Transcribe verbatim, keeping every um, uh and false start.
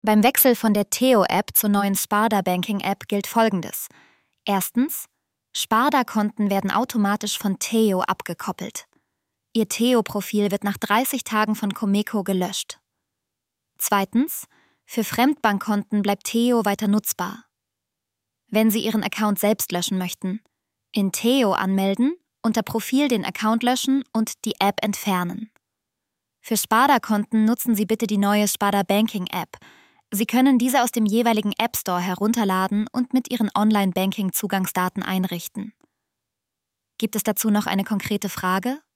Beim Wechsel von der Theo-App zur neuen Sparda-Banking-App gilt Folgendes. Erstens: Sparda-Konten werden automatisch von Theo abgekoppelt. Ihr Theo-Profil wird nach dreißig Tagen von Commeco gelöscht. Zweitens: Für Fremdbankkonten bleibt Theo weiter nutzbar. Wenn Sie Ihren Account selbst löschen möchten, in Theo anmelden, unter Profil den Account löschen und die App entfernen. Für Sparda-Konten nutzen Sie bitte die neue Sparda-Banking-App. Sie können diese aus dem jeweiligen App Store herunterladen und mit Ihren Online-Banking-Zugangsdaten einrichten. Gibt es dazu noch eine konkrete Frage?